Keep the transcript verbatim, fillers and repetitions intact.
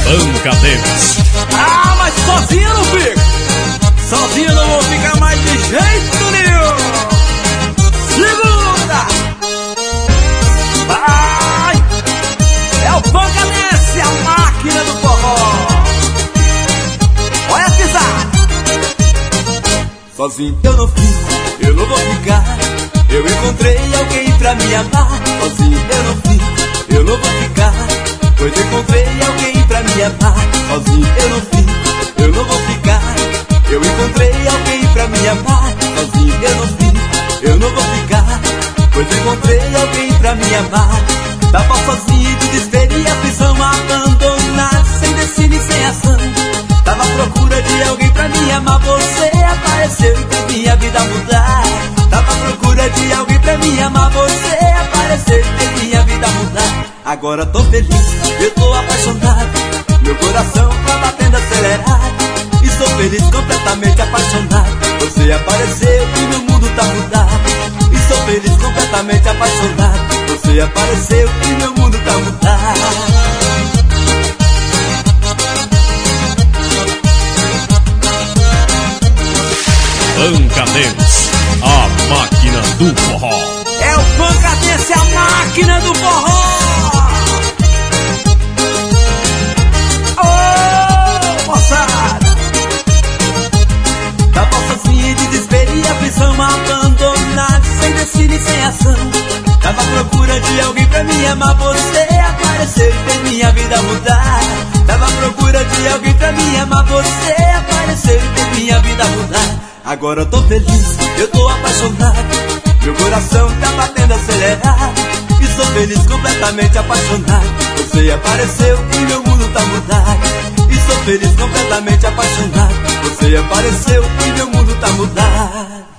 Pancadeiros. Ah, mas sozinho não fica. Sozinho não vou ficar mais de jeito nenhum. Segura! Vai! É o Pancadeiros, a máquina do forró. Olha a pisada. Sozinho eu não fico, eu não vou ficar. Eu encontrei alguém pra me amar. Sozinho eu não fico, eu não vou ficar. Pois encontrei alguém pra me amar. Sozinho eu não fico, eu não vou ficar. Eu encontrei alguém pra me amar. Sozinho eu não fico, eu não vou ficar. Pois encontrei alguém pra me amar. Tava sozinho, de desespero e aflição, abandonado, sem destino e sem ação. Tava à procura de alguém pra me amar. Você apareceu e fez minha vida mudar. Tava à procura de alguém pra me amar. Você apareceu e fez minha vida mudar. Agora tô feliz, eu tô apaixonado. Meu coração tá batendo acelerado. E sou feliz, completamente apaixonado. Você apareceu e meu mundo tá mudado. E sou feliz, completamente apaixonado. Você apareceu e meu mundo tá mudado. Pancadeiros, a máquina do forró. É o Pancadeiros, a máquina do forró. Ô, moçada! Tava sozinho, de desespero e aflição, abandonado, sem destino e sem ação. Tava à procura de alguém pra me amar. Você apareceu e fez minha vida mudar. Tava à procura de alguém pra me amar. Você apareceu e fez minha vida mudar. Agora eu tô feliz, eu tô apaixonado. Meu coração tá batendo acelerado. E sou feliz, completamente apaixonado. Você apareceu e meu mundo tá mudado. E sou feliz, completamente apaixonado. Você apareceu e meu mundo tá mudado.